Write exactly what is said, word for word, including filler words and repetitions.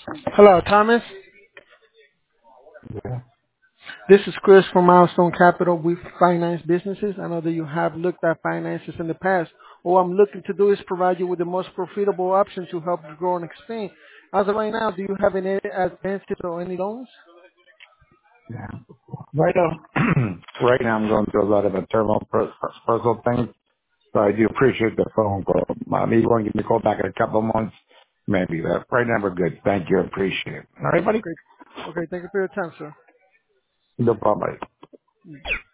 Hello, Thomas. Yeah. This is Chris from Milestone Capital. We finance businesses. I know that you have looked at finances in the past. All I'm looking to do is provide you with the most profitable option to help you grow and expand. As of right now, do you have any advances or any loans? Yeah. Right now, right now I'm going through a lot of internal per- per- personal things, so I do appreciate the phone call. Uh, Maybe you want to give me a call back in a couple of months. Maybe that. Right now we're good. Thank you. Appreciate it. All right, buddy? Okay. Okay. Thank you for your time, sir. No problem, buddy.